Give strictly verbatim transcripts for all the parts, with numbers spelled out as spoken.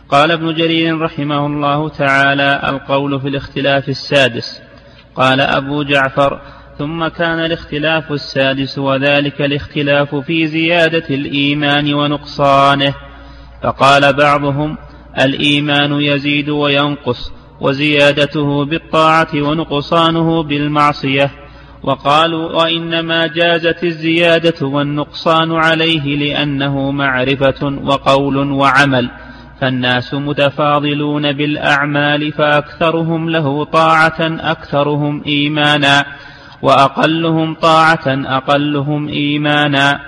قال ابن جرير رحمه الله تعالى: القول في الاختلاف السادس. قال أبو جعفر: ثم كان الاختلاف السادس وذلك الاختلاف في زيادة الإيمان ونقصانه. فقال بعضهم: الإيمان يزيد وينقص، وزيادته بالطاعة ونقصانه بالمعصية. وقالوا: وإنما جازت الزيادة والنقصان عليه لأنه معرفة وقول وعمل، فالناس متفاضلون بالأعمال، فأكثرهم له طاعة أكثرهم إيمانا، وأقلهم طاعة أقلهم إيمانا.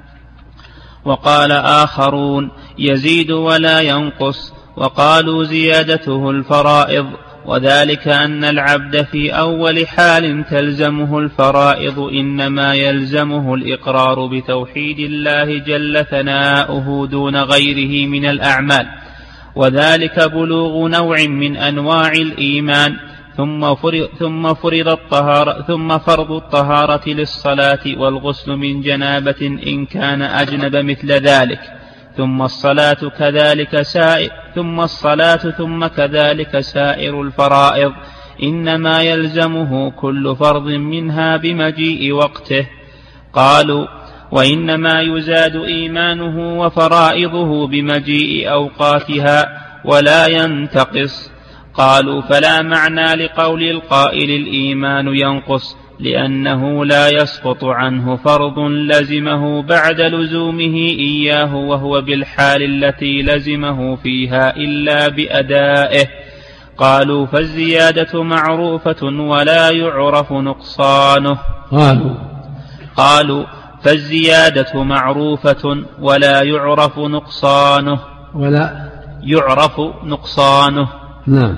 وقال آخرون: يزيد ولا ينقص، وقالوا زيادته الفرائض، وذلك أن العبد في أول حال تلزمه الفرائض إنما يلزمه الإقرار بتوحيد الله جل ثناؤه دون غيره من الأعمال، وذلك بلوغ نوع من أنواع الإيمان. ثم فرض, ثم فرض الطهارة ثم فرض الطهارة للصلاة والغسل من جنابة إن كان أجنب مثل ذلك، ثم الصلاة كذلك سائر ثم الصلاة ثم كذلك سائر الفرائض إنما يلزمه كل فرض منها بمجيء وقته. قالوا: وإنما يزاد إيمانه وفرائضه بمجيء أوقاتها ولا ينتقص. قالوا: فلا معنى لقول القائل الإيمان ينقص، لأنه لا يسقط عنه فرض لزمه بعد لزومه إياه وهو بالحال التي لزمه فيها إلا بأدائه. قالوا: فالزيادة معروفة ولا يعرف نقصانه. قالوا قالوا فالزيادة معروفة ولا يعرف نقصانه ولا يعرف نقصانه. نعم.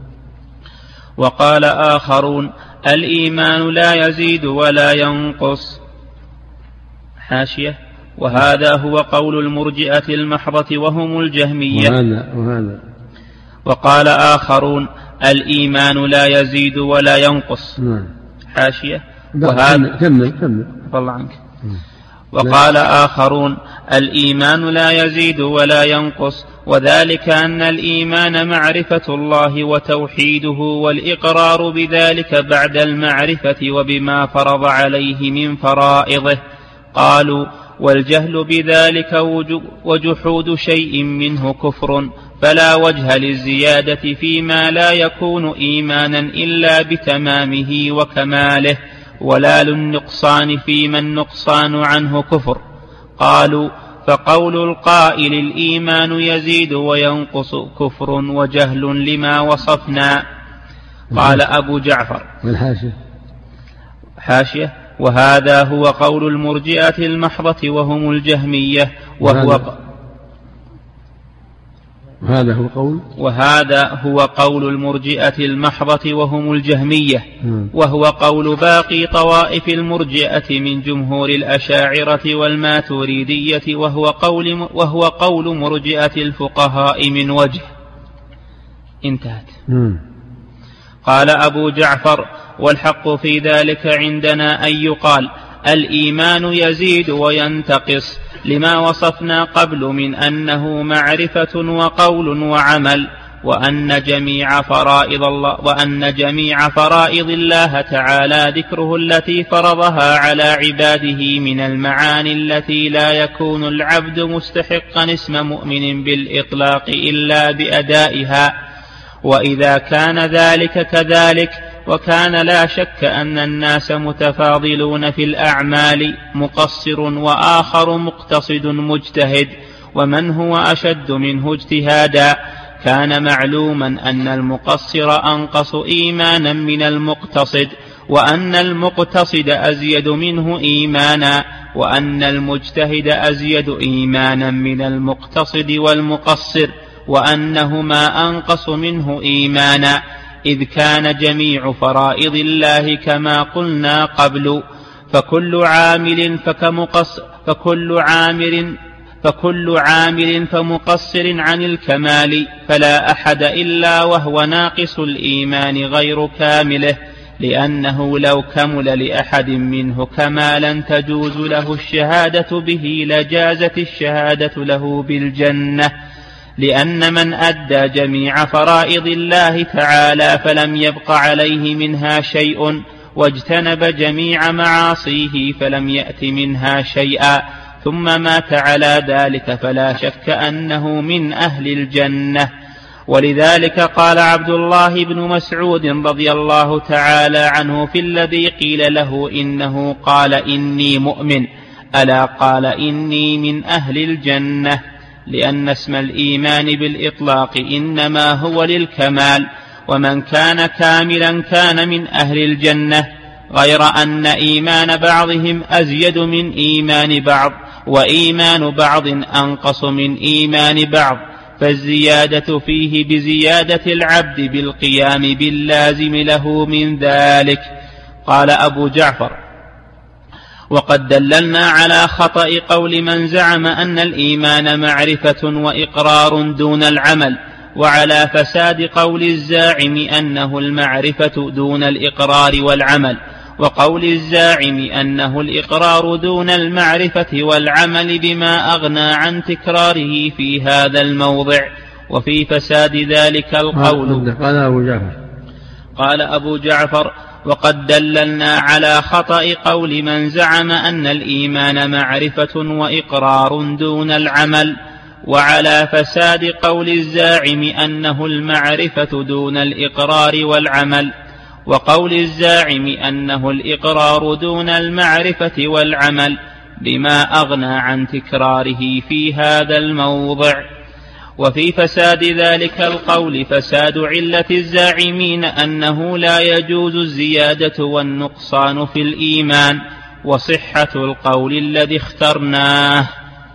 وقال آخرون: الإيمان لا يزيد ولا ينقص. حاشية: وهذا هو قول المرجئة المحضة وهم الجهمية. وهذا وهذا وقال آخرون: الإيمان لا يزيد ولا ينقص. نعم. حاشية: وهذا كمل كمل طلع عنك. وقال آخرون: الإيمان لا يزيد ولا ينقص، وذلك أن الإيمان معرفة الله وتوحيده والإقرار بذلك بعد المعرفة وبما فرض عليه من فرائضه. قالوا: والجهل بذلك وجحود شيء منه كفر، فلا وجه للزيادة فيما لا يكون إيمانا إلا بتمامه وكماله، ولا للنقصان فيما النقصان عنه كفر. قالوا: فقول القائل الإيمان يزيد وينقص كفر وجهل لما وصفنا. قال أبو جعفر: حاشية: وهذا هو قول المرجئة المحضة وهم الجهمية، وهو وهذا هو قول وهذا هو قول المرجئة المحضة وهم الجهمية، وهو قول باقي طوائف المرجئة من جمهور الأشاعرة والماتريدية، وهو قول وهو قول مرجئة الفقهاء من وجه. انتهت. قال أبو جعفر: والحق في ذلك عندنا أن يقال الإيمان يزيد وينتقص لما وصفنا قبل من أنه معرفة وقول وعمل، وأن جميع فرائض الله وأن جميع فرائض الله تعالى ذكره التي فرضها على عباده من المعاني التي لا يكون العبد مستحقا اسم مؤمن بالإطلاق إلا بأدائها. وإذا كان ذلك كذلك، وكان لا شك أن الناس متفاضلون في الأعمال، مقصر وآخر مقتصد مجتهد، ومن هو أشد منه اجتهادا، كان معلوما أن المقصر أنقص إيمانا من المقتصد، وأن المقتصد أزيد منه إيمانا، وأن المجتهد أزيد إيمانا من المقتصد والمقصر، وأنهما أنقص منه إيمانا، إذ كان جميع فرائض الله كما قلنا قبل، فكل عامل فكمقص فكل عامل فكل عامل فمقصر عن الكمال، فلا أحد إلا وهو ناقص الإيمان غير كامله، لأنه لو كمل لأحد منه كمالا تجوز له الشهادة به لجازت الشهادة له بالجنة، لأن من أدى جميع فرائض الله تعالى فلم يبق عليه منها شيء، واجتنب جميع معاصيه فلم يأت منها شيئا، ثم مات على ذلك فلا شك أنه من أهل الجنة. ولذلك قال عبد الله بن مسعود رضي الله تعالى عنه في الذي قيل له إنه قال إني مؤمن، ألا قال إني من أهل الجنة، لأن اسم الإيمان بالإطلاق إنما هو للكمال، ومن كان كاملا كان من أهل الجنة، غير أن إيمان بعضهم أزيد من إيمان بعض، وإيمان بعض أنقص من إيمان بعض، فالزيادة فيه بزيادة العبد بالقيام باللازم له من ذلك. قال أبو جعفر: وقد دللنا على خطأ قول من زعم أن الإيمان معرفة وإقرار دون العمل، وعلى فساد قول الزاعم أنه المعرفة دون الإقرار والعمل، وقول الزاعم أنه الإقرار دون المعرفة والعمل، بما أغنى عن تكراره في هذا الموضع. وفي فساد ذلك القول قال أبو جعفر قال أبو جعفر وقد دللنا على خطأ قول من زعم أن الإيمان معرفة وإقرار دون العمل، وعلى فساد قول الزاعم أنه المعرفة دون الإقرار والعمل، وقول الزاعم أنه الإقرار دون المعرفة والعمل، بما أغنى عن تكراره في هذا الموضع. وفي فساد ذلك القول فساد علة الزاعمين أنه لا يجوز الزيادة والنقصان في الإيمان، وصحة القول الذي اخترناه.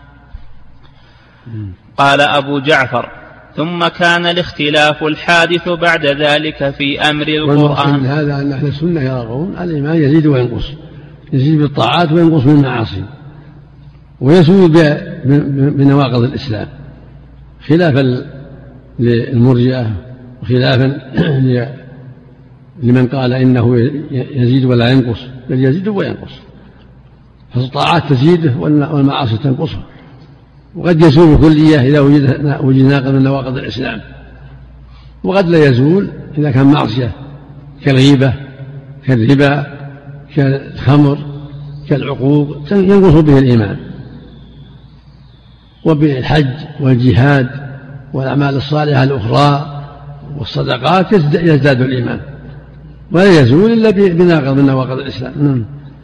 قال أبو جعفر: ثم كان الاختلاف الحادث بعد ذلك في أمر القرآن. والمقصود هذا أن أهل السنة يرون الإيمان يزيد وينقص، يزيد بالطاعات وينقص بالمعاصي، ويزول بنواقض الإسلام، خلافا للمرجئة وخلافا لمن قال إنه يزيد ولا ينقص، بل يزيد وينقص، فالطاعات تزيده والمعاصي تنقصه، وقد يزول كلية إذا وجد ناقض من نواقض الإسلام، وقد لا يزول إذا كان معصية كالغيبة كالربا كالخمر كالعقوق ينقص به الإيمان. وبالحج والجهاد والأعمال الصالحة الأخرى والصدقات يزداد الإيمان، ولا يزول إلا بناقض من نواقض الإسلام.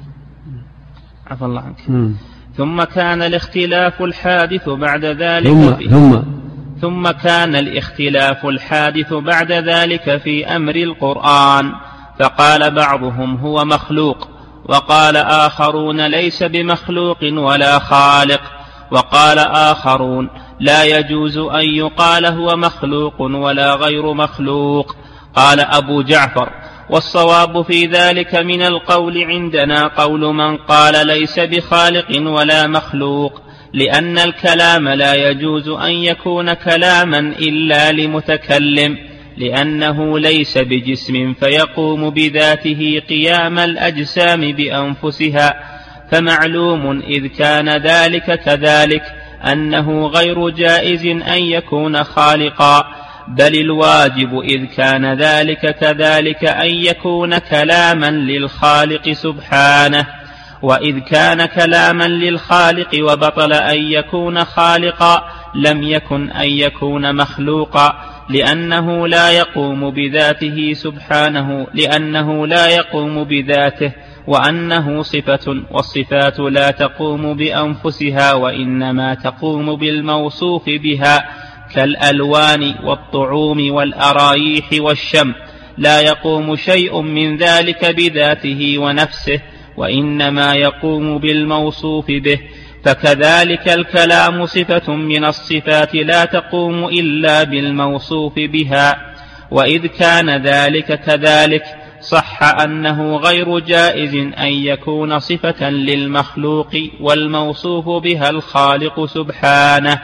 عفى الله عنك. ثم كان الاختلاف الحادث بعد ذلك ثم, في ثم, ثم كان الاختلاف الحادث بعد ذلك في أمر القرآن، فقال بعضهم هو مخلوق، وقال آخرون ليس بمخلوق ولا خالق، وقال آخرون لا يجوز أن يقال هو مخلوق ولا غير مخلوق. قال أبو جعفر: والصواب في ذلك من القول عندنا قول من قال ليس بخالق ولا مخلوق، لأن الكلام لا يجوز أن يكون كلاما إلا لمتكلم، لأنه ليس بجسم فيقوم بذاته قيام الأجسام بأنفسها، فمعلوم إذ كان ذلك كذلك أنه غير جائز أن يكون خالقا، بل الواجب إذ كان ذلك كذلك أن يكون كلاما للخالق سبحانه، وإذ كان كلاما للخالق وبطل أن يكون خالقا لم يكن أن يكون مخلوقا، لأنه لا يقوم بذاته سبحانه، لأنه لا يقوم بذاته، وأنه صفة، والصفات لا تقوم بأنفسها وإنما تقوم بالموصوف بها، كالألوان والطعوم والأرايح والشم، لا يقوم شيء من ذلك بذاته ونفسه، وإنما يقوم بالموصوف به. فكذلك الكلام صفة من الصفات لا تقوم إلا بالموصوف بها، وإذ كان ذلك كذلك صح أنه غير جائز أن يكون صفة للمخلوق والموصوف بها الخالق سبحانه،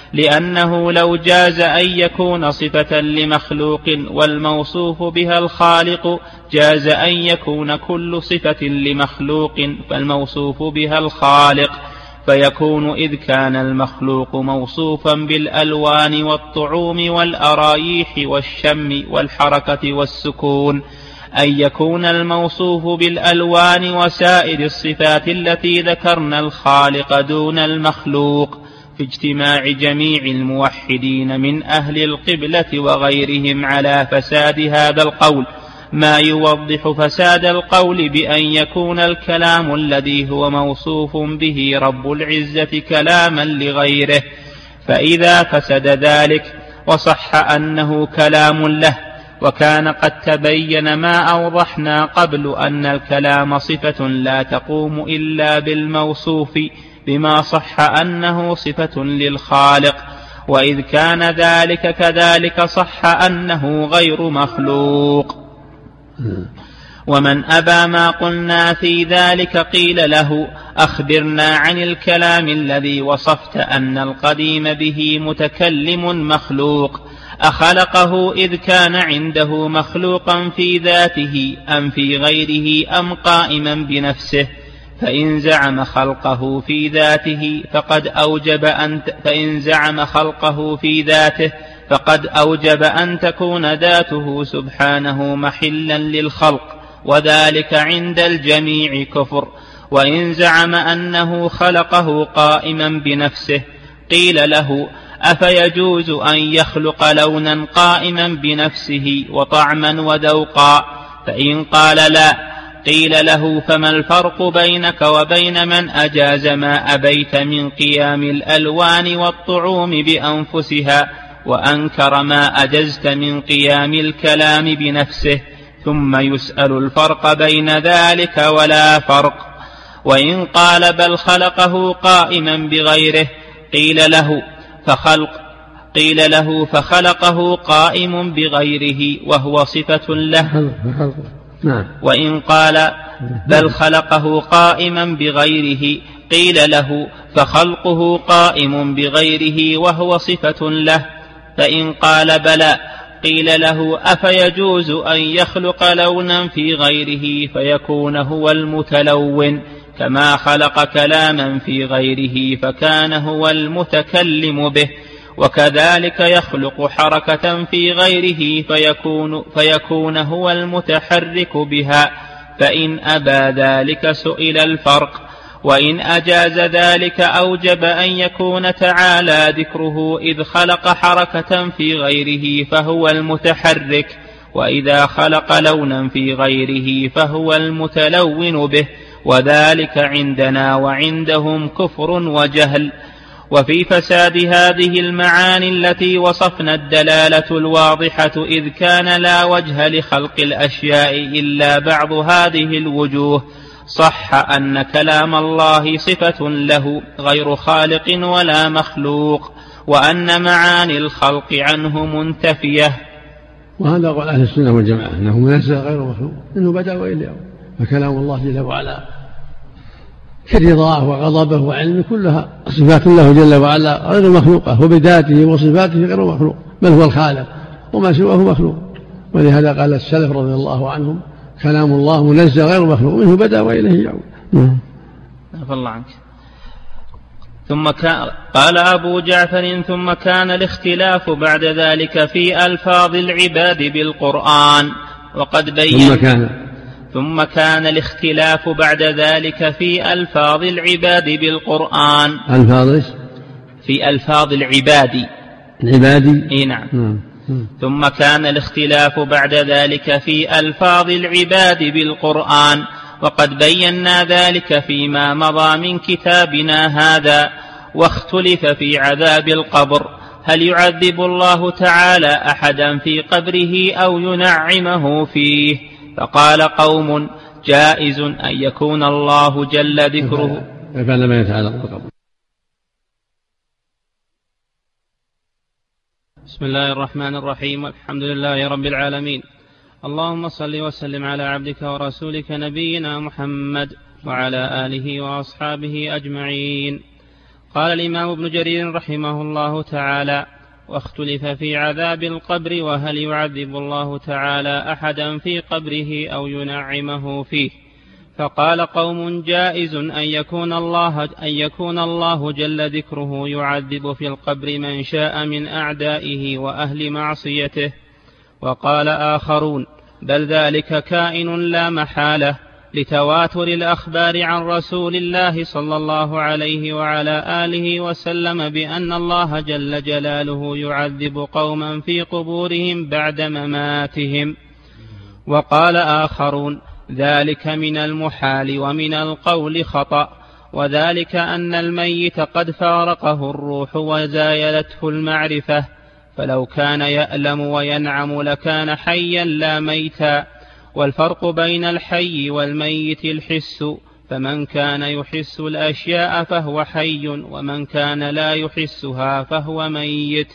لأنه لو جاز أن يكون صفة لمخلوق والموصوف بها الخالق جاز أن يكون كل صفة لمخلوق فالموصوف بها الخالق، فيكون إذ كان المخلوق موصوفا بالألوان والطعوم والأرايح والشم والحركة والسكون أن يكون الموصوف بالألوان وسائر الصفات التي ذكرنا الخالق دون المخلوق في اجتماع جميع الموحدين من أهل القبلة وغيرهم على فساد هذا القول، ما يوضح فساد القول بأن يكون الكلام الذي هو موصوف به رب العزة كلاما لغيره. فإذا فسد ذلك وصح أنه كلام له، وكان قد تبين ما أوضحنا قبل أن الكلام صفة لا تقوم إلا بالموصوف بما صح أنه صفة للخالق، وإذ كان ذلك كذلك صح أنه غير مخلوق. ومن أبى ما قلنا في ذلك قيل له أخبرنا عن الكلام الذي وصفت أن القديم به متكلم مخلوق، أخلقه إذ كان عنده مخلوقا في ذاته أم في غيره أم قائما بنفسه؟ فإن زعم خلقه في ذاته فقد أوجب أن فإن زعم خلقه في ذاته فقد أوجب أن تكون ذاته سبحانه محلا للخلق، وذلك عند الجميع كفر. وإن زعم أنه خلقه قائما بنفسه قيل له أفيجوز أن يخلق لونا قائما بنفسه وطعما وذوقا؟ فإن قال لا قيل له فما الفرق بينك وبين من أجاز ما أبيت من قيام الألوان والطعوم بأنفسها وأنكر ما أجزت من قيام الكلام بنفسه؟ ثم يسأل الفرق بين ذلك ولا فرق. وإن قال بل خلقه قائما بغيره قيل له فخلق قيل له فخلقه قائم بغيره وهو صفة له. وإن قال بل خلقه قائما بغيره قيل له فخلقه قائم بغيره وهو صفة له. فإن قال بلى قيل له أفيجوز أن يخلق لونا في غيره فيكون هو المتلون كما خلق كلاما في غيره فكان هو المتكلم به، وكذلك يخلق حركة في غيره فيكون, فيكون هو المتحرك بها. فإن أبى ذلك سئل الفرق، وإن أجاز ذلك أوجب أن يكون تعالى ذكره إذ خلق حركة في غيره فهو المتحرك، وإذا خلق لونا في غيره فهو المتلون به، وذلك عندنا وعندهم كفر وجهل. وفي فساد هذه المعاني التي وصفنا الدلالة الواضحة، إذ كان لا وجه لخلق الأشياء إلا بعض هذه الوجوه، صح أن كلام الله صفة له غير خالق ولا مخلوق، وأن معاني الخلق عنه منتفية. وهذا قول أهل السنة والجماعة أنه منزه غير مخلوق، إنه بدأ وإليه، فكلام الله جل وعلا كرضاه وغضبه وعلمه كلها صفات له جل وعلا غير مخلوقة، وبذاته وصفاته غير مخلوق، بل هو الخالق وما سواه مخلوق. ولهذا قال السلف رضي الله عنهم كلام الله منزه غير مخلوق، منه بدأ وإليه يعود. الله عنك. ثم كان قال أبو جعفر ثم كان الاختلاف بعد ذلك في ألفاظ العباد بالقرآن، وقد بين ثم كان ثم كان الاختلاف بعد ذلك في ألفاظ العباد بالقرآن. ألفاظ في ألفاظ العباد العباد إيه نعم. ثم كان الاختلاف بعد ذلك في ألفاظ العباد بالقرآن، وقد بينا ذلك فيما مضى من كتابنا هذا. واختلف في عذاب القبر، هل يعذب الله تعالى أحدا في قبره أو ينعمه فيه؟ فقال قوم جائز أن يكون الله جل ذكره. فعل ما يتعلق بالقبر. بسم الله الرحمن الرحيم، الحمد لله رب العالمين، اللهم صل وسلم على عبدك ورسولك نبينا محمد وعلى آله وأصحابه أجمعين. قال الإمام ابن جرير رحمه الله تعالى: واختلف في عذاب القبر، وهل يعذب الله تعالى أحدا في قبره أو ينعمه فيه؟ فقال قوم جائز أن يكون الله, أن يكون الله جل ذكره يعذب في القبر من شاء من أعدائه وأهل معصيته. وقال آخرون بل ذلك كائن لا محالة، لتواتر الأخبار عن رسول الله صلى الله عليه وعلى آله وسلم بأن الله جل جلاله يعذب قوما في قبورهم بعد مماتهم. وقال آخرون ذلك من المحال ومن القول خطأ، وذلك أن الميت قد فارقه الروح وزايلته المعرفة، فلو كان يألم وينعم لكان حيا لا ميتا، والفرق بين الحي والميت الحس، فمن كان يحس الأشياء فهو حي، ومن كان لا يحسها فهو ميت.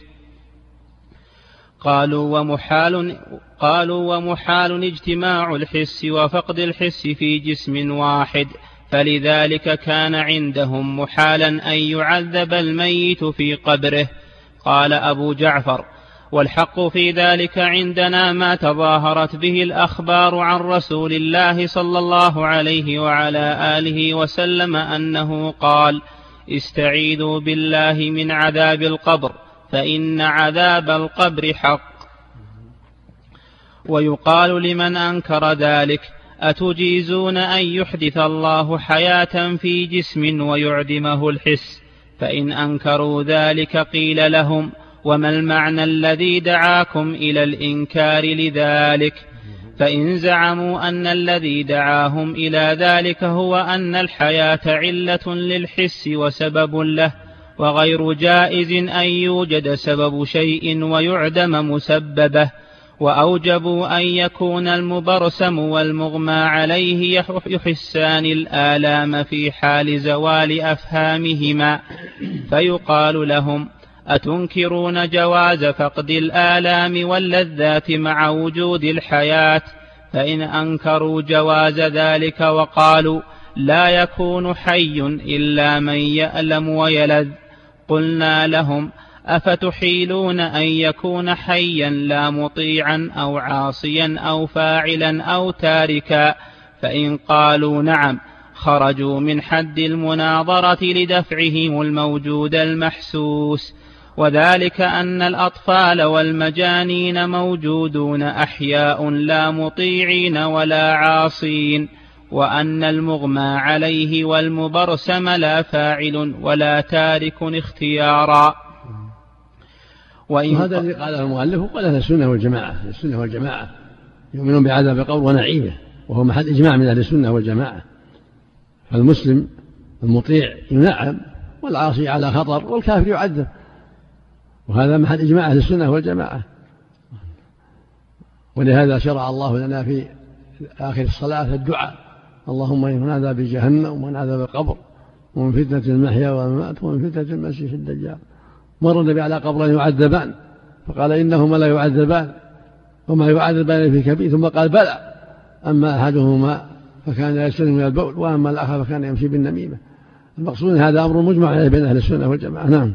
قالوا ومحال, قالوا ومحال اجتماع الحس وفقد الحس في جسم واحد، فلذلك كان عندهم محالا أن يعذب الميت في قبره. قال أبو جعفر والحق في ذلك عندنا ما تظاهرت به الأخبار عن رسول الله صلى الله عليه وعلى آله وسلم أنه قال استعيذوا بالله من عذاب القبر فإن عذاب القبر حق. ويقال لمن أنكر ذلك أتجيزون أن يحدث الله حياة في جسم ويعدمه الحس؟ فإن أنكروا ذلك قيل لهم وما المعنى الذي دعاكم إلى الإنكار لذلك؟ فإن زعموا أن الذي دعاهم إلى ذلك هو أن الحياة علة للحس وسبب له، وغير جائز أن يوجد سبب شيء ويعدم مسببه، وأوجبوا أن يكون المبرسم والمغمى عليه يحسان الآلام في حال زوال أفهامهما، فيقال لهم أتنكرون جواز فقد الآلام واللذات مع وجود الحياة؟ فإن أنكروا جواز ذلك وقالوا لا يكون حي إلا من يألم ويلذ، قلنا لهم أفتحيلون أن يكون حيا لا مطيعا أو عاصيا أو فاعلا أو تاركا؟ فإن قالوا نعم خرجوا من حد المناظرة لدفعهم الموجود المحسوس، وذلك أن الأطفال والمجانين موجودون أحياء لا مطيعين ولا عاصين، وأن المغمى عليه والمبرسم لا فاعل ولا تارك اختيارا. وهذا الذي قاله المؤلف قال أهل السنة والجماعة. السنة والجماعة يؤمنون بعذاب القبر ونعيمه، وهو محل إجماع من أهل السنة والجماعة. فالمسلم المطيع ينعم، والعاصي على خطر، والكافر يعذب، وهذا محل إجماع أهل السنة والجماعة. ولهذا شرع الله لنا في آخر الصلاة الدعاء اللهم إن من عذاب جهنم ومن عذاب القبر ومن فتنة المحيا والممات ومن فتنة المسيح الدجال. مر النبي على قبرين يعذبان فقال إنهما لا يعذبان وما يعذبان في كبير، ثم قال بلى، أما أحدهما فكان يستلم من البول وأما الآخر فكان يمشي بالنميمة. المقصود هذا أمر مجمع عليه بين أهل السنة والجماعة. نعم.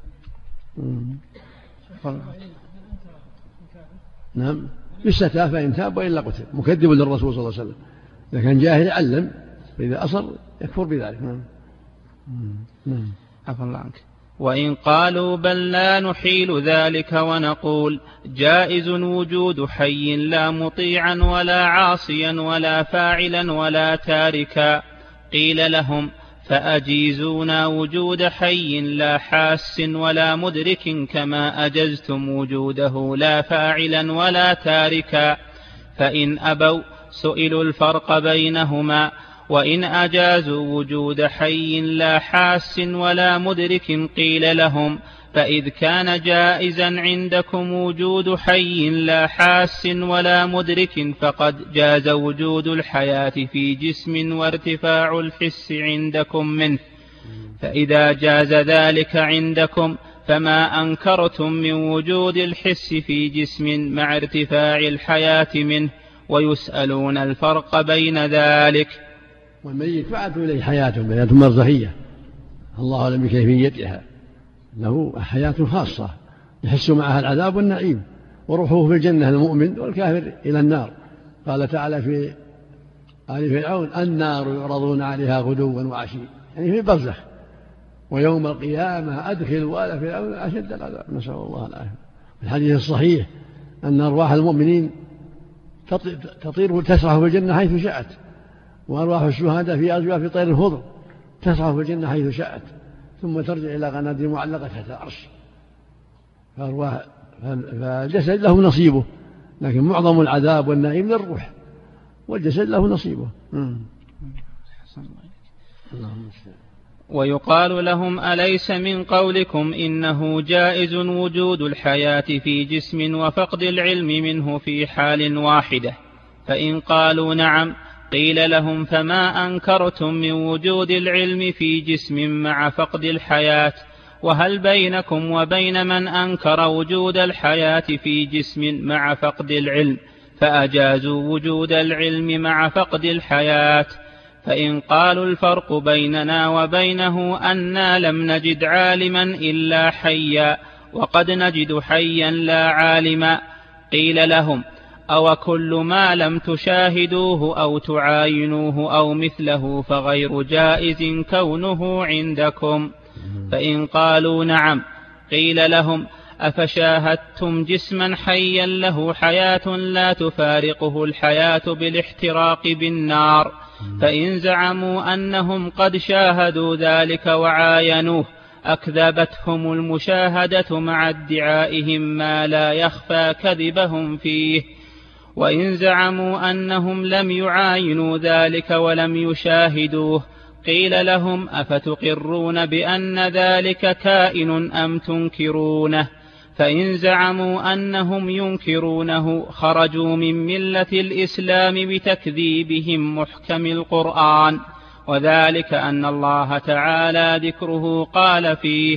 نعم بالستاء فإن تاب وإلا قتل، مكذب للرسول صلى الله عليه وسلم. إذا كان جاهل يعلم، فإذا أصر يكفر بذلك. نعم. نعم. عفوا الله عنك. وإن قالوا بل لا نحيل ذلك ونقول جائز وجود حي لا مطيعا ولا عاصيا ولا فاعلا ولا تاركا، قيل لهم فأجيزونا وجود حي لا حاس ولا مدرك كما أجزتم وجوده لا فاعلا ولا تاركا. فإن أبوا سئلوا الفرق بينهما، وإن أجازوا وجود حي لا حاس ولا مدرك قيل لهم فإذ كان جائزا عندكم وجود حي لا حاس ولا مدرك فقد جاز وجود الحياة في جسم وارتفاع الحس عندكم منه، فإذا جاز ذلك عندكم فما أنكرتم من وجود الحس في جسم مع ارتفاع الحياة منه، ويسألون الفرق بين ذلك. والميت فعلت إليه حياة حياة مرزخية الله أعلم بكيفيتها، له حياة خاصة يحس معها العذاب والنعيم، وروحه في الجنة المؤمن والكافر إلى النار. قال تعالى في آل فرعون النار يعرضون عليها غدوا وعشيا، يعني في البرزخ. ويوم القيامة أدخلوا آل فرعون أشد العذاب، نسأل الله العافية. في الحديث الصحيح أن أرواح المؤمنين تطير تسرح في الجنة حيث شاءت، وأرواح الشهداء في أرجلها في طير الخضر تسرح في الجنة حيث شاءت، ثم ترجع إلى قناديل معلقة تحت العرش. فأرواح فالجسد له نصيبه، لكن معظم العذاب والنعيم للروح، والجسد له نصيبه. ويقال لهم: أليس من قولكم إنه جائز وجود الحياة في جسم وفقد العلم منه في حال واحدة؟ فإن قالوا نعم قيل لهم: فما أنكرتم من وجود العلم في جسم مع فقد الحياة؟ وهل بينكم وبين من أنكر وجود الحياة في جسم مع فقد العلم فأجازوا وجود العلم مع فقد الحياة؟ فإن قالوا: الفرق بيننا وبينه أننا لم نجد عالما إلا حيا، وقد نجد حيا لا عالما، قيل لهم: أو كل ما لم تشاهدوه أو تعاينوه أو مثله فغير جائز كونه عندكم؟ فإن قالوا نعم قيل لهم: أفشاهدتم جسما حيا له حياة لا تفارقه الحياة بالاحتراق بالنار؟ فإن زعموا أنهم قد شاهدوا ذلك وعاينوه أكذبتهم المشاهدة مع ادعائهم ما لا يخفى كذبهم فيه. وإن زعموا أنهم لم يعاينوا ذلك ولم يشاهدوه قيل لهم: أفتقرون بأن ذلك كائن أم تنكرونه؟ فإن زعموا أنهم ينكرونه خرجوا من ملة الإسلام بتكذيبهم محكم القرآن، وذلك أن الله تعالى ذكره قال فيه: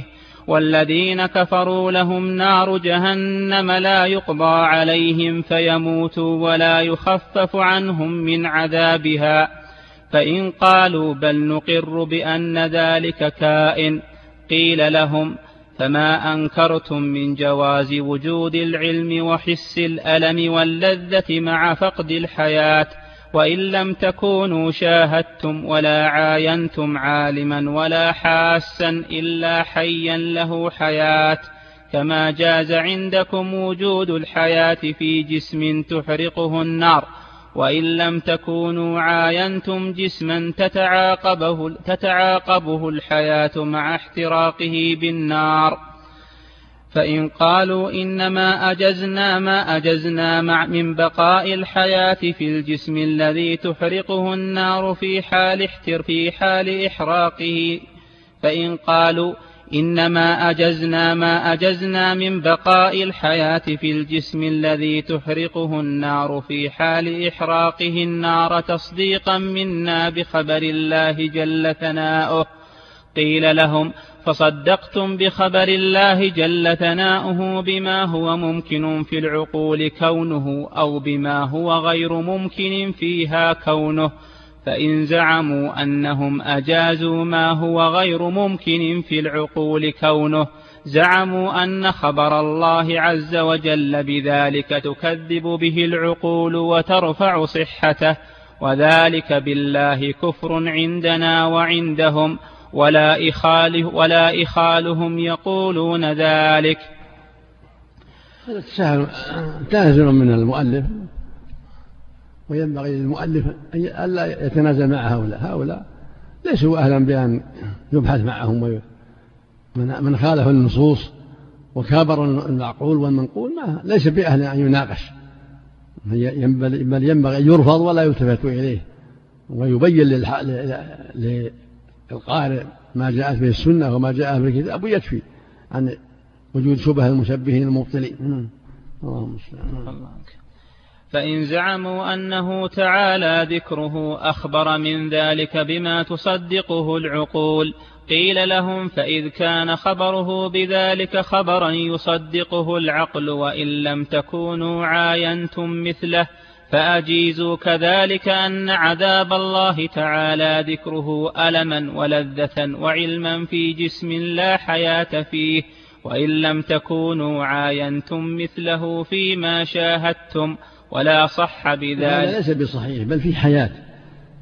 والذين كفروا لهم نار جهنم لا يقضى عليهم فيموتوا ولا يخفف عنهم من عذابها. فإن قالوا: بل نقر بأن ذلك كائن، قيل لهم: فما أنكرتم من جواز وجود العلم وحس الألم واللذة مع فقد الحياة، وإن لم تكونوا شاهدتم ولا عاينتم عالما ولا حاسا إلا حيا له حياة، كما جاز عندكم وجود الحياة في جسم تحرقه النار، وإن لم تكونوا عاينتم جسما تتعاقبه, تتعاقبه الحياة مع احتراقه بالنار. فإن قالوا: إنما أجزنا ما أجزنا مع من بقاء الحياة في الجسم الذي تحرقه النار في حال احتر في حال إحراقه فإن قالوا: إنما أجزنا ما أجزنا من بقاء الحياة في الجسم الذي تحرقه النار في حال إحراقه النار تصديقا منا بخبر الله جل ثناؤه، قيل لهم: فصدقتم بخبر الله جل ثناؤه بما هو ممكن في العقول كونه أو بما هو غير ممكن فيها كونه. فإن زعموا أنهم أجازوا ما هو غير ممكن في العقول كونه، زعموا أن خبر الله عز وجل بذلك تكذب به العقول وترفع صحته، وذلك بالله كفر عندنا وعندهم، ولا إخاله ولا إخالهم يقولون ذلك. هذا التساهل تنازل من المؤلف، وينبغي للمؤلف ألا يتنازل مع هؤلاء. هؤلاء ليسوا أهلا بأن يبحث معهم، من خالف النصوص وكابر المعقول والمنقول ما ليس بأهل أن يناقش، بل ينبغي أن يرفض ولا يلتفت إليه، ويبين للقارئ ما جاءت به السنة وما جاء في الكتاب ويكفي عن وجود شبه المشبهين المبطلين. اللهم صل على محمد. فإن زعموا أنه تعالى ذكره أخبر من ذلك بما تصدقه العقول، قيل لهم: فإذ كان خبره بذلك خبرا يصدقه العقل وإن لم تكونوا عاينتم مثله، فأجيزوا كذلك أن عذاب الله تعالى ذكره ألما ولذة وعلما في جسم لا حياة فيه، وإن لم تكونوا عاينتم مثله فيما شاهدتم، ولا صح بذلك. هذا ليس بصحيح، بل في حياة،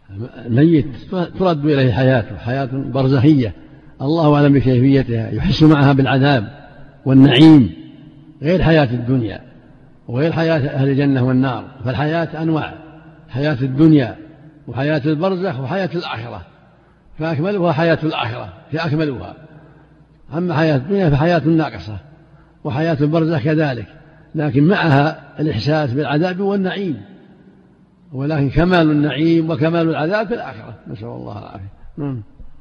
الميت ترد إليه حياته، حياة برزخية الله أعلم بكيفيتها، يحس معها بالعذاب والنعيم غير حياة الدنيا وغير حياة أهل الجنة والنار. فالحياة أنواع، حياة الدنيا وحياة البرزخ وحياة الآخرة، فأكملها حياة الآخرة هي أكملها. أما حياة الدنيا فحياة ناقصة، وحياة البرزخ كذلك، لكن معها الإحساس بالعذاب والنعيم، ولكن كمال النعيم وكمال العذاب في الآخرة، نسأل الله العافية. نعم.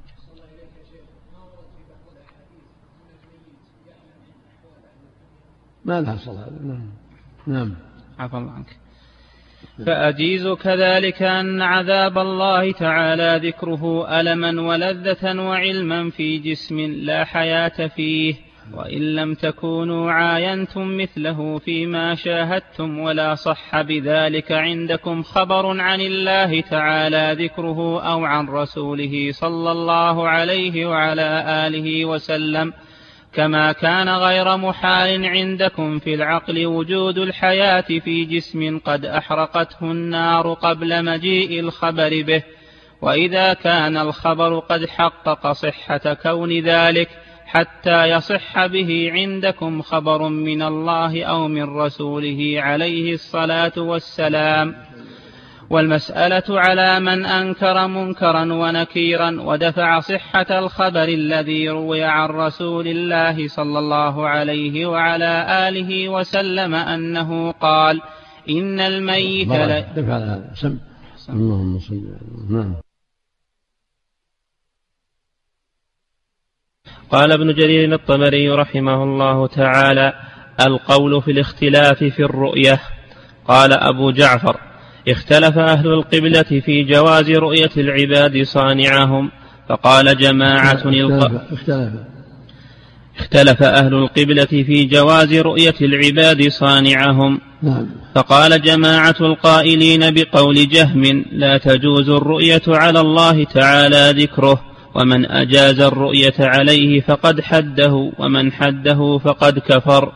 ما لها صلاة. نعم. نعم. عفى الله عنك. فأجيز كذلك أن عذاب الله تعالى ذكره ألما ولذة وعلما في جسم لا حياة فيه، وإن لم تكونوا عاينتم مثله فيما شاهدتم ولا صح بذلك عندكم خبر عن الله تعالى ذكره أو عن رسوله صلى الله عليه وعلى آله وسلم، كما كان غير محال عندكم في العقل وجود الحياة في جسم قد أحرقته النار قبل مجيء الخبر به. وإذا كان الخبر قد حقق صحة كون ذلك حتى يصح به عندكم خبر من الله أو من رسوله عليه الصلاة والسلام. والمسألة على من أنكر منكرا ونكيرا ودفع صحة الخبر الذي روي عن رسول الله صلى الله عليه وعلى آله وسلم أنه قال: إن الميت لا دفع هذا سم اللهم صل على. قال ابن جرير الطبري رحمه الله تعالى: القول في الاختلاف في الرؤية. قال أبو جعفر: اختلف أهل القبلة في جواز رؤية العباد صانعهم، فقال جماعة اختلف, اختلف أهل القبلة في جواز رؤية العباد صانعهم، فقال جماعة القائلين بقول جهم: لا تجوز الرؤية على الله تعالى ذكره، ومن أجاز الرؤية عليه فقد حده، ومن حده فقد كفر.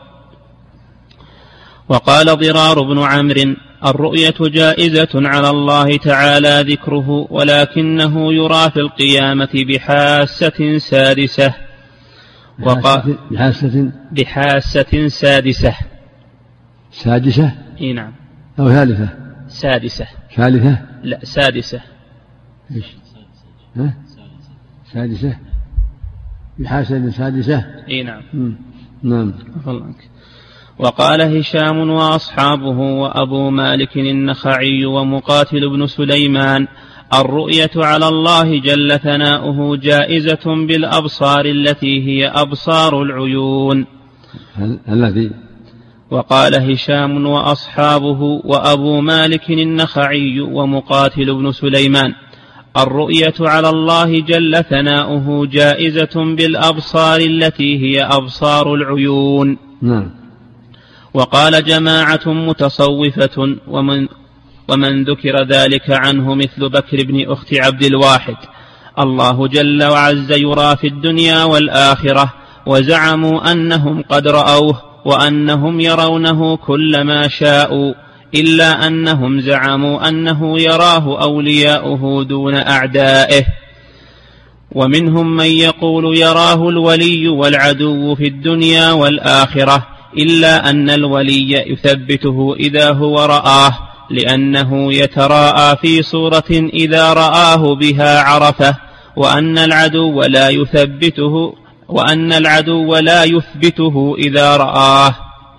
وقال ضرار بن عمرو: الرؤية جائزة على الله تعالى ذكره، ولكنه يرى في القيامة بحاسة سادسة. وقال بحاسة بحاسة سادسة سادسة اي نعم أو ثالثة سادسة ثالثة لا سادسة إيش ها سادسة بحاسة سادسة اي نعم م. نعم. وقال هشام وأصحابه وأبو مالك النخعي ومقاتل بن سليمان: الرؤية على الله جل ثناؤه جائزة بالأبصار التي هي أبصار العيون. الذي وقال هشام وأصحابه وأبو مالك النخعي ومقاتل بن سليمان: الرؤية على الله جل ثناؤه جائزة بالأبصار التي هي أبصار العيون. نعم. وقال جماعة متصوفة ومن, ومن ذكر ذلك عنه مثل بكر بن أخت عبد الواحد: الله جل وعز يرى في الدنيا والآخرة، وزعموا أنهم قد رأوه وأنهم يرونه كل ما شاءوا، إلا أنهم زعموا أنه يراه أولياؤه دون أعدائه. ومنهم من يقول يراه الولي والعدو في الدنيا والآخرة، إلا أن الولي يثبته إذا هو رآه، لأنه يتراءى في صورة إذا رآه بها عرفه، وأن العدو لا يثبته وأن العدو لا يثبته إذا رآه.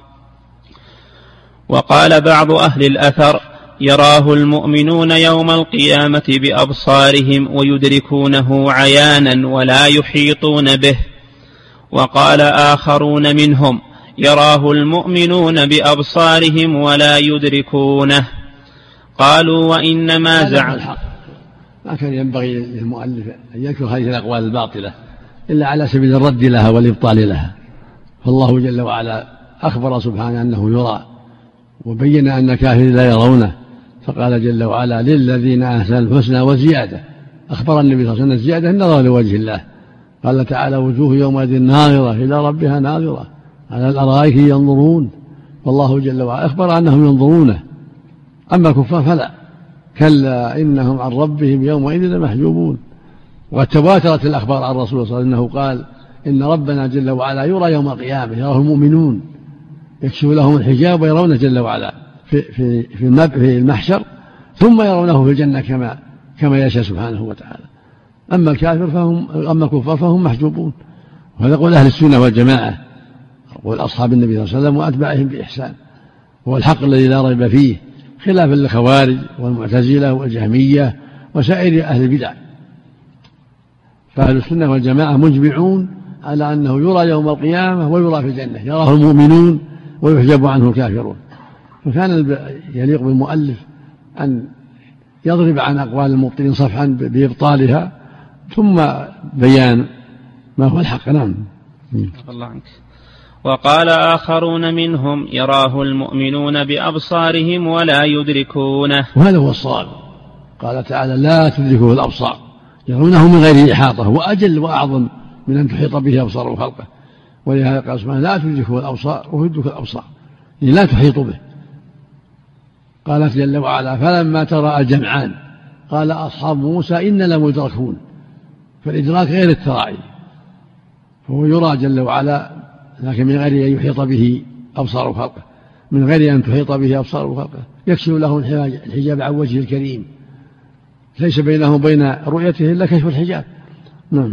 وقال بعض أهل الأثر: يراه المؤمنون يوم القيامة بأبصارهم ويدركونه عيانا ولا يحيطون به. وقال آخرون منهم: يراه المؤمنون بأبصارهم ولا يدركونه. قالوا: وإنما زعم. ما كان ينبغي للمؤلف أن يذكر هذه الأقوال الباطلة إلا على سبيل الرد لها والإبطال لها، فالله جل وعلا أخبر سبحانه أنه يرى، وبين أن الكافرين لا يرونه، فقال جل وعلا: للذين أحسنوا الحسنى وزيادة. أخبر النبي صلى الله عليه وسلم الزيادة النظر لوجه الله. قال تعالى: وجوه يومئذ ناظرة إلى ربها ناظرة على الأرائك ينظرون. والله جل وعلا أخبر أنهم ينظرونه. أما الكفار فلا، كلا إنهم عن ربهم يومئذ لمحجوبون. وتواترت الأخبار عن الرسول صلى الله عليه وسلم أنه قال إن ربنا جل وعلا يرى يوم القيامة، يراه المؤمنون يكشف لهم الحجاب ويرونه جل وعلا في في في المحشر، ثم يرونه في الجنة كما كما يشاء سبحانه وتعالى. أما الكافر فهم أما الكفار فهم محجوبون. وهذا قول أهل السنة والجماعة، قول أصحاب النبي صلى الله عليه وسلم وأتباعهم بإحسان، هو الحق الذي لا ريب فيه، خلافا للخوارج والمعتزلة والجهمية وسائر أهل البدع. فأهل السنة والجماعة مجمعون على أنه يرى يوم القيامة ويرى في الجنة، يراه المؤمنون ويحجب عنه الكافرون. فكان يليق بالمؤلف أن يضرب عن أقوال المبطلين صفحا بإبطالها ثم بيان ما هو الحق. نعم. الله عنك. وقال آخرون منهم يراه المؤمنون بأبصارهم ولا يدركونه، وهذا هو الصواب. قال تعالى لا تدركه الأبصار، يرونه من غير إحاطة، وأجل وأعظم من أن تحيط به أبصار خلقه. ولهذا قال سبحانه لا تدركه الأبصار ويدرك الأبصار، يعني لا تحيط به. قالت جل وعلا فلما تراءى الجمعان قال أصحاب موسى إن لمدركون، فالإدراك غير التراءي، فهو يرى جل وعلا لكن من غير أن يحيط به أبصار خلقه، من غير أن تحيط به أبصار خلقه، يكشف له الحجاب عن وجهه الكريم، ليس بينه وبين رؤيته إلا كشف الحجاب. نعم.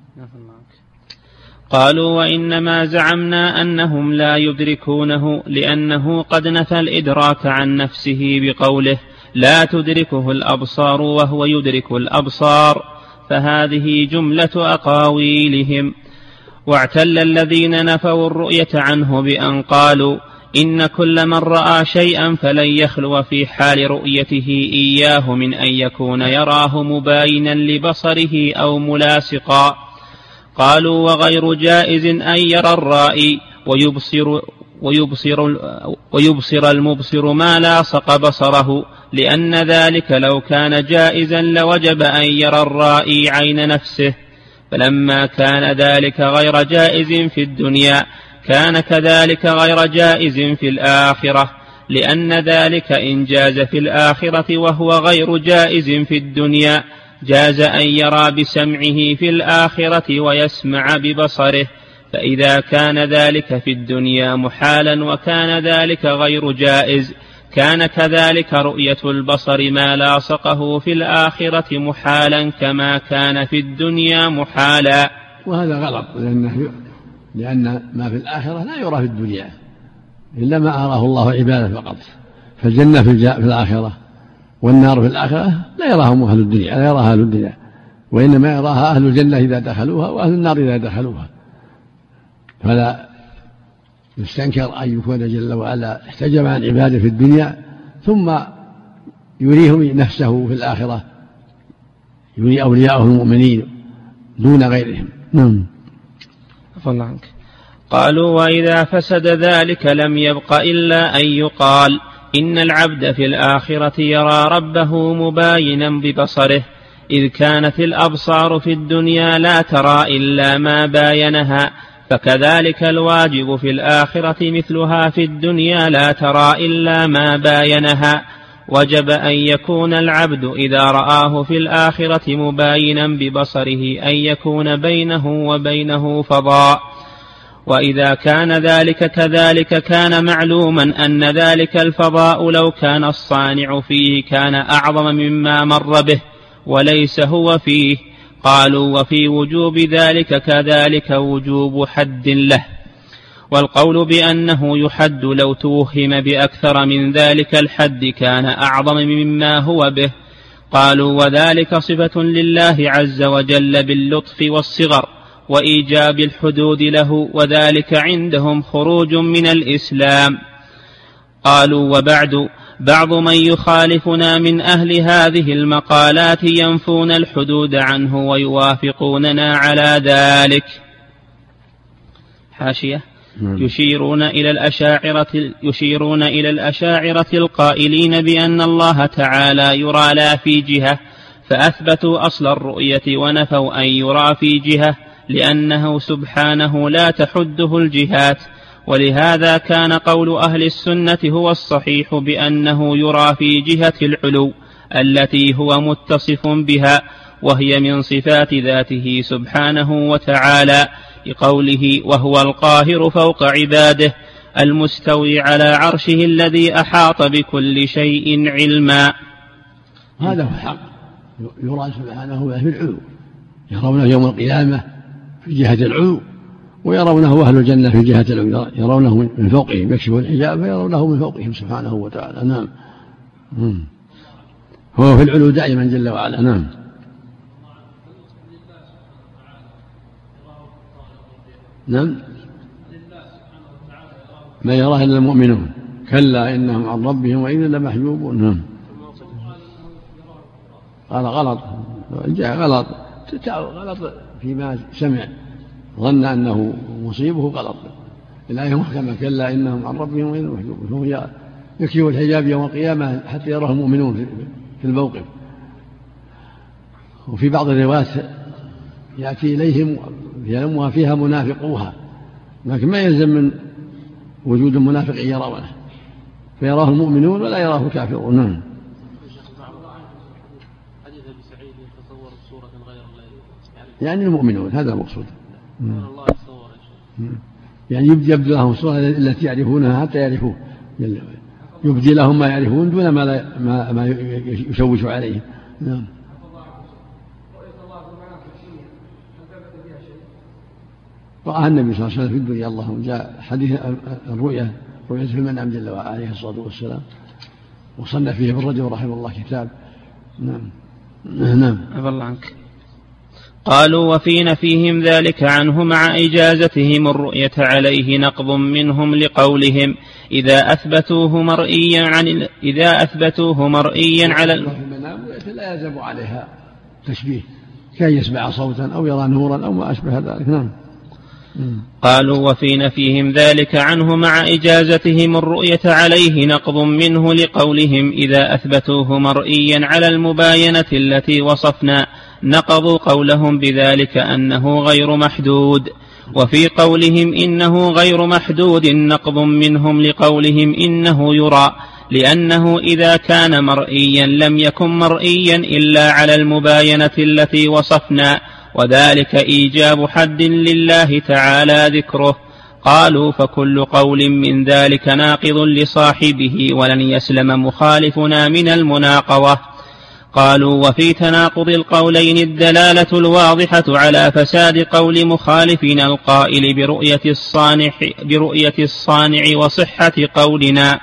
قالوا وإنما زعمنا أنهم لا يدركونه لأنه قد نفى الإدراك عن نفسه بقوله لا تدركه الأبصار وهو يدرك الأبصار، فهذه جملة أقاويلهم. واعتل الذين نفوا الرؤية عنه بأن قالوا إن كل من رأى شيئا فلن يخلو في حال رؤيته إياه من أن يكون يراه مباينا لبصره أو ملاصقا. قالوا وغير جائز أن يرى الرائي ويبصر, ويبصر, ويبصر المبصر ما لاصق بصره، لأن ذلك لو كان جائزا لوجب أن يرى الرائي عين نفسه، فلما كان ذلك غير جائز في الدنيا كان كذلك غير جائز في الآخرة، لأن ذلك إن جاز في الآخرة وهو غير جائز في الدنيا جاز أن يرى بسمعه في الآخرة ويسمع ببصره، فإذا كان ذلك في الدنيا محالا وكان ذلك غير جائز كان كذلك رؤية البصر ما لاصقه في الآخرة محالا كما كان في الدنيا محالا. وهذا غلط، لأنه لأن ما في الآخرة لا يرى في الدنيا إلا ما أراه الله عباده فقط، فالجنة في الآخرة والنار في الآخرة لا يراهم أهل الدنيا، لا يراها أهل الدنيا، وإنما يراها أهل الجنة إذا دخلوها وأهل النار إذا دخلوها. فلا يستنكر أن يكون جل وعلا احتجب عن عباده في الدنيا ثم يريهم نفسه في الآخرة، يري أولياءه المؤمنين دون غيرهم. نعم. الله عنك. قالوا وإذا فسد ذلك لم يبق إلا أن يقال إن العبد في الآخرة يرى ربه مباينا ببصره، إذ كانت الأبصار في الدنيا لا ترى إلا ما باينها، فكذلك الواجب في الآخرة مثلها في الدنيا لا ترى إلا ما باينها. وجب أن يكون العبد إذا رآه في الآخرة مباينا ببصره أن يكون بينه وبينه فضاء، وإذا كان ذلك كذلك كان معلوما أن ذلك الفضاء لو كان الصانع فيه كان أعظم مما مر به وليس هو فيه. قالوا وفي وجوب ذلك كذلك وجوب حد له، والقول بأنه يحد لو توهم بأكثر من ذلك الحد كان أعظم مما هو به. قالوا وذلك صفة لله عز وجل باللطف والصغر وإيجاب الحدود له، وذلك عندهم خروج من الإسلام. قالوا وبعد بعض من يخالفنا من أهل هذه المقالات ينفون الحدود عنه ويوافقوننا على ذلك. حاشية. يشيرون إلى الأشاعرة يشيرون إلى الأشاعرة القائلين بأن الله تعالى يرى لا في جهة، فأثبتوا أصل الرؤية ونفوا أن يرى في جهة، لأنه سبحانه لا تحده الجهات. ولهذا كان قول أهل السنة هو الصحيح بأنه يرى في جهة العلو، التي هو متصف بها، وهي من صفات ذاته سبحانه وتعالى، لقوله وهو القاهر فوق عباده المستوي على عرشه الذي أحاط بكل شيء علما. هذا هو الحق، يرى سبحانه في العلو، يرونه يوم القيامة في جهة العلو، ويرونه أهل الجنة في جهة العلو، يرونه من فوقهم، يكشف الحجاب فيرونه من فوقهم سبحانه وتعالى. نعم، هو في العلو دائما جل وعلا. نعم. نعم، ما يراه إلا المؤمنون، كلا إنهم عن ربهم وإذا لمحجوبون. نعم. قال غلط، جاء غلط، غلط فيما سمع، ظن أنه مصيبه غلط. الآية محكمة، كلا إنهم عن ربهم وإذا لمحجوبون، فهو يكشف الحجاب يوم القيامة حتى يراه المؤمنون في الموقف. وفي بعض الروايات يأتي إليهم يلمها فيها منافقوها، لكن ما يلزم من وجود المنافق يرونه، فيراه المؤمنون ولا يراه الكافرون. نعم. يعني المؤمنون، هذا المقصود. يعني يبدي لهم الصورة التي يعرفونها حتى يعرفوه، يبدي لهم ما يعرفون دون ما, لا ما, ما يشوش عليهم. نعم. رآها النبي صلى الله عليه وسلم في الدنيا، اللهم جاء حديث الرؤيا، رؤيا في المنام جل وعلا عليه الصلاة والسلام، وصنف فيه ابن رجب رحمه الله كتاب. نعم. نعم. عفى الله عنك. قالوا وفي نفيهم ذلك عنه مع إجازتهم الرؤية عليه نقض منهم لقولهم إذا أثبتوه مرئيا عن إذا أثبتوه مرئيا على المنام لا يلزم عليها تشبيه، كي يسمع صوتا أو يرى نورا أو ما أشبه ذلك. نعم. قالوا وفي نفيهم ذلك عنه مع إجازتهم الرؤية عليه نقض منه لقولهم إذا أثبتوه مرئيا على المباينة التي وصفنا، نقضوا قولهم بذلك أنه غير محدود. وفي قولهم إنه غير محدود نقض منهم لقولهم إنه يرى، لأنه إذا كان مرئيا لم يكن مرئيا إلا على المباينة التي وصفنا، وذلك إيجاب حد لله تعالى ذكره. قالوا فكل قول من ذلك ناقض لصاحبه ولن يسلم مخالفنا من المناقضة. قالوا وفي تناقض القولين الدلالة الواضحة على فساد قول مخالفنا القائل برؤية الصانع, برؤية الصانع وصحة قولنا.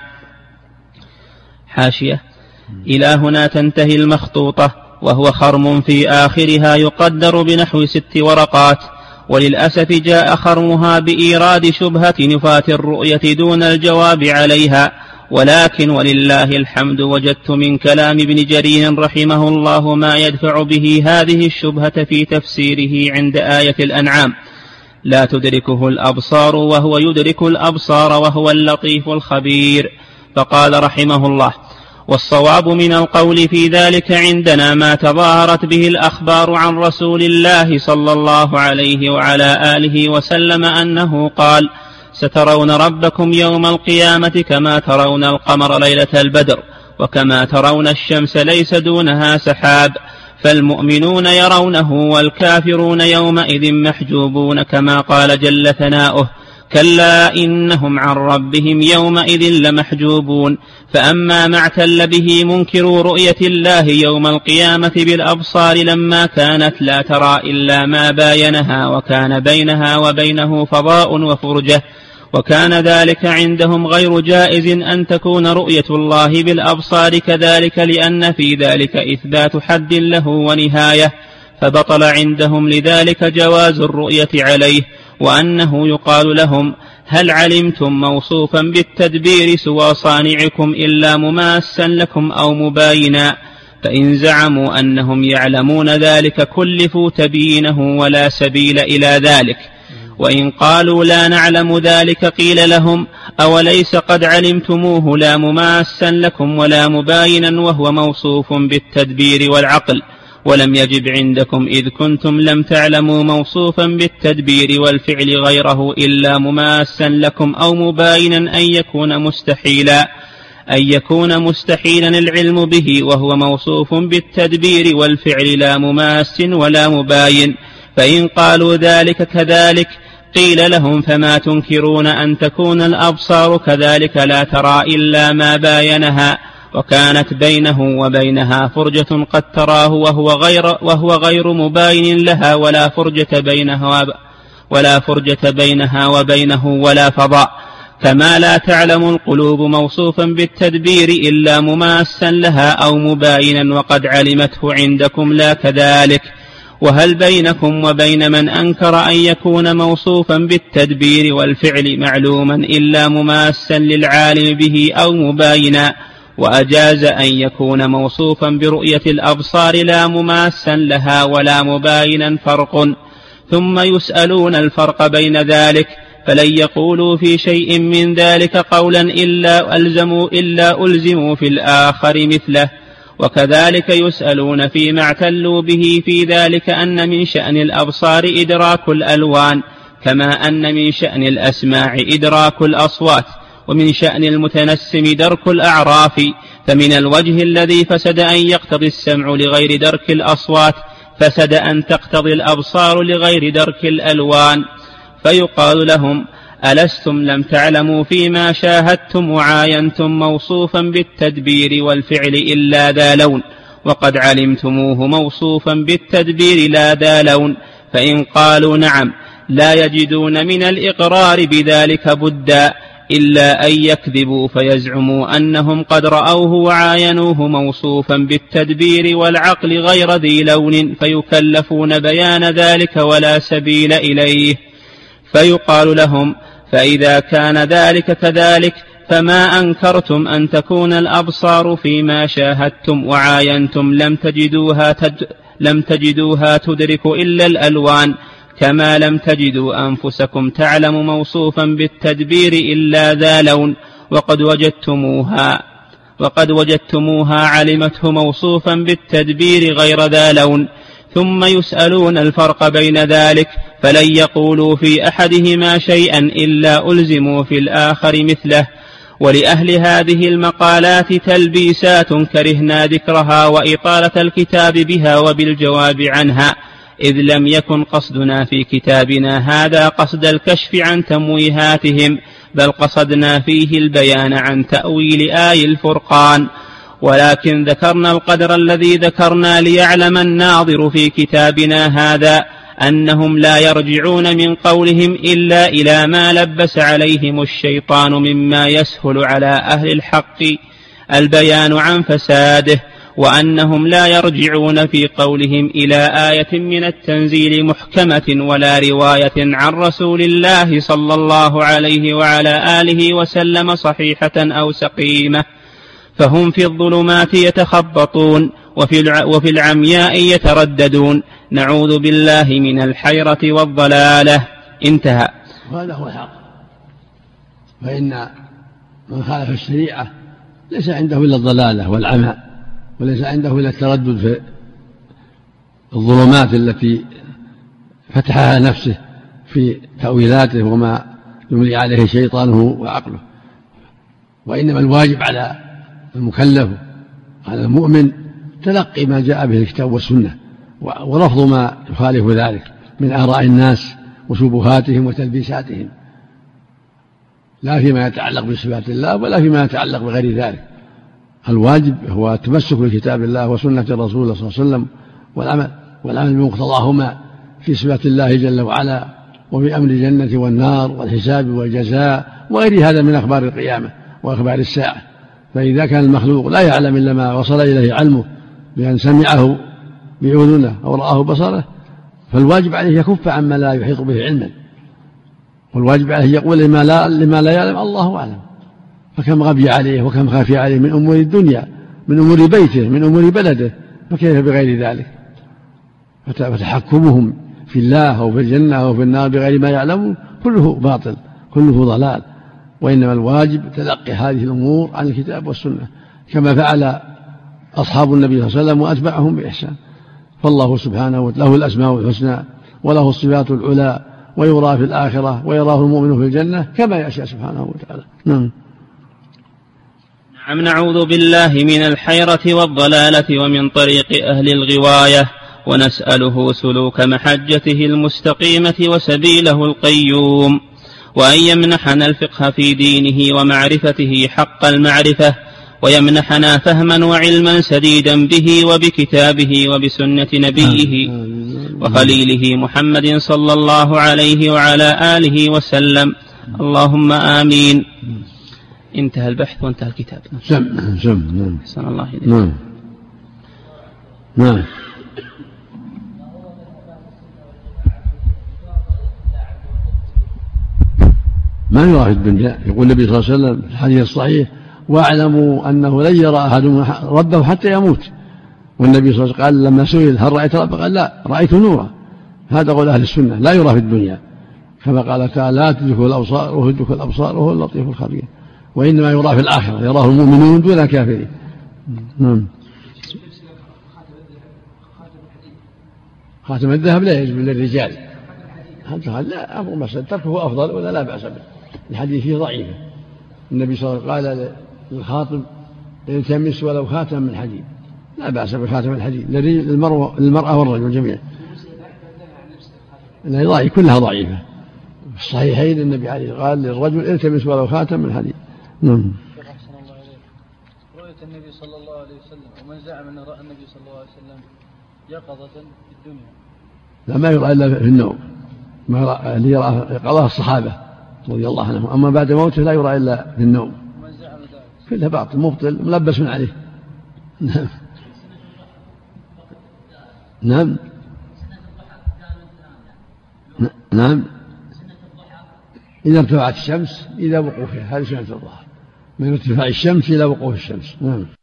حاشية. إلى هنا تنتهي المخطوطة، وهو خرم في آخرها يقدر بنحو ست ورقات، وللأسف جاء خرمها بإيراد شبهة نفاة الرؤية دون الجواب عليها، ولكن ولله الحمد وجدت من كلام ابن جرير رحمه الله ما يدفع به هذه الشبهة في تفسيره عند آية الأنعام: لا تدركه الأبصار وهو يدرك الأبصار وهو اللطيف الخبير. فقال رحمه الله: والصواب من القول في ذلك عندنا ما تظاهرت به الأخبار عن رسول الله صلى الله عليه وعلى آله وسلم أنه قال: سترون ربكم يوم القيامة كما ترون القمر ليلة البدر، وكما ترون الشمس ليس دونها سحاب. فالمؤمنون يرونه والكافرون يومئذ محجوبون، كما قال جل ثناؤه: كلا إنهم عن ربهم يومئذ لمحجوبون. فأما ما اعتل به منكر رؤية الله يوم القيامة بالأبصار لما كانت لا ترى إلا ما باينها، وكان بينها وبينه فضاء وفرجة، وكان ذلك عندهم غير جائز أن تكون رؤية الله بالأبصار كذلك، لأن في ذلك إثبات حد له ونهاية، فبطل عندهم لذلك جواز الرؤية عليه، وأنه يقال لهم: هل علمتم موصوفا بالتدبير سوى صانعكم إلا مماسا لكم أو مباينا؟ فإن زعموا أنهم يعلمون ذلك كلفوا تبيينه ولا سبيل إلى ذلك. وإن قالوا لا نعلم ذلك قيل لهم: أوليس قد علمتموه لا مماسا لكم ولا مباينا وهو موصوف بالتدبير والعقل، ولم يجب عندكم إذ كنتم لم تعلموا موصوفا بالتدبير والفعل غيره إلا مماسا لكم أو مباينا أن يكون مستحيلا. أن يكون مستحيلا العلم به وهو موصوف بالتدبير والفعل لا مماس ولا مباين. فإن قالوا ذلك كذلك قيل لهم فما تنكرون أن تكون الأبصار كذلك لا ترى إلا ما باينها وكانت بينه وبينها فرجة قد تراه وهو غير, وهو غير مباين لها ولا فرجة بينها ولا فرجة بينها وبينه ولا فضاء. كما لا تعلم القلوب موصوفا بالتدبير إلا مماسا لها أو مباينا وقد علمته عندكم لا كذلك. وهل بينكم وبين من أنكر أن يكون موصوفا بالتدبير والفعل معلوما إلا مماسا للعالم به أو مباينا وأجاز أن يكون موصوفا برؤية الأبصار لا مماسا لها ولا مباينا فرق؟ ثم يسألون الفرق بين ذلك فلن يقولوا في شيء من ذلك قولا إلا ألزموا, إلا ألزموا في الآخر مثله. وكذلك يسألون فيما اعتلوا به في ذلك أن من شأن الأبصار إدراك الألوان كما أن من شأن الأسماع إدراك الأصوات ومن شأن المتنسم درك الأعراف. فمن الوجه الذي فسد أن يقتضي السمع لغير درك الأصوات فسد أن تقتضي الأبصار لغير درك الألوان. فيقال لهم ألستم لم تعلموا فيما شاهدتم وعاينتم موصوفا بالتدبير والفعل إلا ذا لون وقد علمتموه موصوفا بالتدبير لا ذا لون؟ فإن قالوا نعم لا يجدون من الإقرار بذلك بدا إلا أن يكذبوا فيزعموا أنهم قد رأوه وعاينوه موصوفا بالتدبير والعقل غير ذي لون فيكلفون بيان ذلك ولا سبيل إليه. فيقال لهم فإذا كان ذلك كذلك فما أنكرتم أن تكون الأبصار فيما شاهدتم وعاينتم لم تجدوها, تد لم تجدوها تدرك إلا الألوان كما لم تجدوا أنفسكم تعلم موصوفا بالتدبير إلا ذا لون وقد وجدتموها, وقد وجدتموها علمته موصوفا بالتدبير غير ذا لون. ثم يسألون الفرق بين ذلك فلن يقولوا في أحدهما شيئا إلا ألزموا في الآخر مثله. ولأهل هذه المقالات تلبيسات كرهنا ذكرها وإطالة الكتاب بها وبالجواب عنها إذ لم يكن قصدنا في كتابنا هذا قصد الكشف عن تمويهاتهم بل قصدنا فيه البيان عن تأويل آي الفرقان. ولكن ذكرنا القدر الذي ذكرنا ليعلم الناظر في كتابنا هذا أنهم لا يرجعون من قولهم إلا إلى ما لبس عليهم الشيطان مما يسهل على أهل الحق البيان عن فساده وأنهم لا يرجعون في قولهم إلى آية من التنزيل محكمة ولا رواية عن رسول الله صلى الله عليه وعلى آله وسلم صحيحة أو سقيمة فهم في الظلمات يتخبطون وفي العمياء يترددون نعوذ بالله من الحيرة والضلالة. انتهى. هذا هو الحق. فإن من خالف الشريعة ليس عنده إلا الضلالة والعمى وليس عنده إلا التردد في الظلمات التي فتحها نفسه في تأويلاته وما يملي عليه شيطانه وعقله. وإنما الواجب على المكلف على المؤمن تلقي ما جاء به الكتاب والسنة ورفض ما يخالف ذلك من آراء الناس وشبهاتهم وتلبيساتهم لا فيما يتعلق بصفات الله ولا فيما يتعلق بغير ذلك. الواجب هو التمسك بكتاب الله وسنة الرسول صلى الله عليه وسلم والعمل والعمل بمقتضاهما في صفات الله جل وعلا وفي أمر الجنة والنار والحساب والجزاء وغير هذا من أخبار القيامة وأخبار الساعة. فإذا كان المخلوق لا يعلم إلا ما وصل إليه علمه بأن سمعه بأذنه أو رآه بصره فالواجب عليه يكف عما لا يحيط به علما والواجب عليه يقول لما لا, لما لا يعلم الله أعلم. فكم غبي عليه وكم خافي عليه من أمور الدنيا من أمور بيته من أمور بلده فكيف بغير ذلك. فتحكمهم في الله أو في الجنة أو في النار بغير ما يعلمون كله باطل كله ضلال. وإنما الواجب تلقي هذه الأمور عن الكتاب والسنة كما فعل أصحاب النبي صلى الله عليه وسلم وأتبعهم بإحسان. فالله سبحانه وتعالى له الأسماء الحسنى وله الصفات العلى ويرى في الآخرة ويراه المؤمن في الجنة كما يشاء سبحانه وتعالى. نعم. نعم. نعوذ بالله من الحيرة والضلالة ومن طريق أهل الغواية، ونسأله سلوك محجته المستقيمة وسبيله القيوم، وأن يمنحنا الفقه في دينه ومعرفته حق المعرفة، ويمنحنا فهما وعلما سديدا به وبكتابه وبسنة نبيه وخليله محمد صلى الله عليه وعلى آله وسلم. اللهم آمين. انتهى البحث وانتهى الكتاب. سم سم نعم. أحسن الله إليك. نعم نعم. ما يرى في الدنيا. يقول النبي صلى الله عليه وسلم في الحديث الصحيح: واعلموا أنه لن يرى أحدهم ربه حتى يموت. والنبي صلى الله عليه وسلم قال لما سئل: هل رأيت ربك؟ قال: لا، رأيت نورا. هذا قول أهل السنة، لا يرى في الدنيا، كما قال تعالى: لا تدركه الأبصار وهو يدرك الأبصار وهو اللطيف الخبير. وإنما يرى في الآخرة، يراه المؤمنون دون الكافرين. نعم. خاتم الذهب لا يجب للرجال. لا، أمر مسألة تركه أفضل ولا لا بأس به. الحديث فيه ضعيفة. النبي صلى الله عليه وسلم قال للخاطب: التمس ولو خاتم من حديد. لا بأس بخاتم الحديد للمرأة والرجل جميعا. ضعيف، كلها ضعيفة. في الصحيحين النبي عليه قال للرجل: التمس ولو خاتم من حديد. نعم. رؤية النبي صلى الله عليه وسلم، ومن زعم أن رأى النبي صلى الله عليه وسلم يقظة في الدنيا. لا، ما يرى إلا في النوم. ما رأى اللي يرى يقظة الصحابة رضي الله عنهم، أما بعد موته لا يرى إلا في النوم. ومن زعم ذلك كله باطل مبطل ملبس من عليه. نعم نعم نعم. إذا ارتفعت الشمس إلى وقوفها، هذه سنة الضحى، من ارتفاع الشمس إلى وقوف الشمس. نعم.